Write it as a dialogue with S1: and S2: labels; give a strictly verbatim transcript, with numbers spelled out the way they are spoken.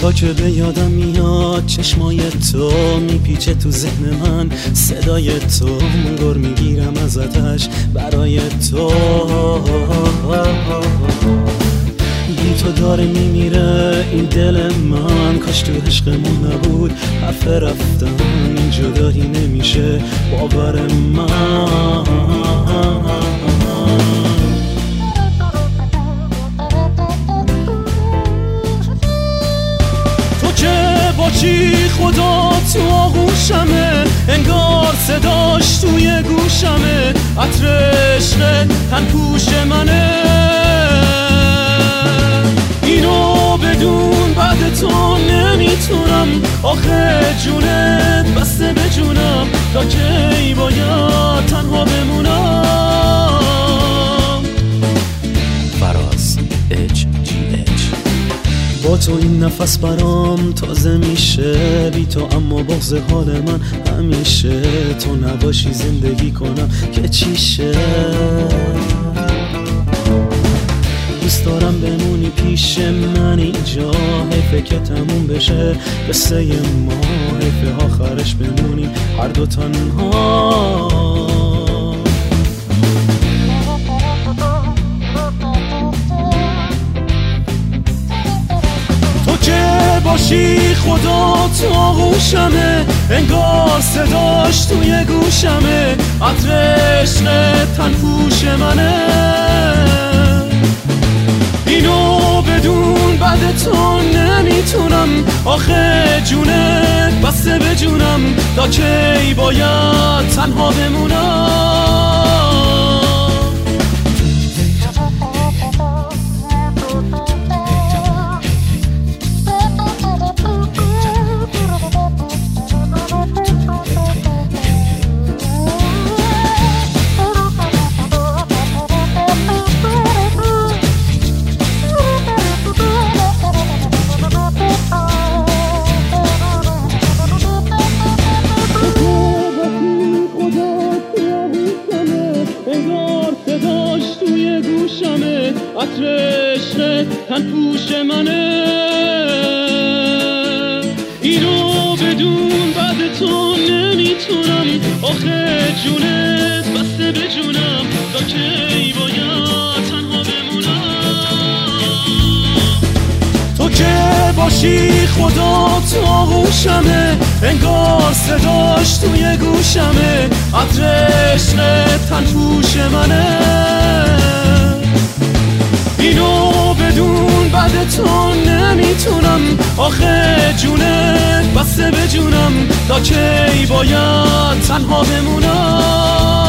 S1: تا که به یادم میاد چشمای تو میپیچه تو ذهن من، صدای تو منگار میگیرم ازتش برای تو. بی تو داره میمیره این دل من، کاش تو عشقمون نبود حرف رفتن این جدایی نمیشه باور من. تو که با چی خدا تو آغوشمه، انگار صداش توی گوشمه، عطر عشق تن پوش منه. اینو بدون بعد تو نمیتونم، آخه جونت بسته به جونم، تا کی باید تنها بمونم.
S2: فراز اچ جی اچ.
S1: با تو این نفس برام تازه میشه، بی تو اما بغض حال من همیشه. تو نباشی زندگی کنم که چیشه، دوست دارم بمونی پیش من اینجا، حیفه که تموم بشه قصه ما، حیفه آخرش بمونی هر دو تنها. تو که باشی خدا تو آغوشمه، انگار صداش توی گوشمه، عطر عشق تن پوش منه. اینو بدون بعد تو نمیتونم، آخه جونت بسته به جونم، تا کی باید تنها بمونم. عطر عشق تن پوش منه. اینو بدون بعد تو نمیتونم، آخه جونت بسته به جونم، تا کی باید تنها بمونم. تو که باشی خدا تو آغوشمه، انگار صداش توی گوشمه، عطر عشق تن پوش منه. اینو بدون بعد تو نمیتونم، آخه جونت بسته به جونم، تا کی باید تنها بمونم.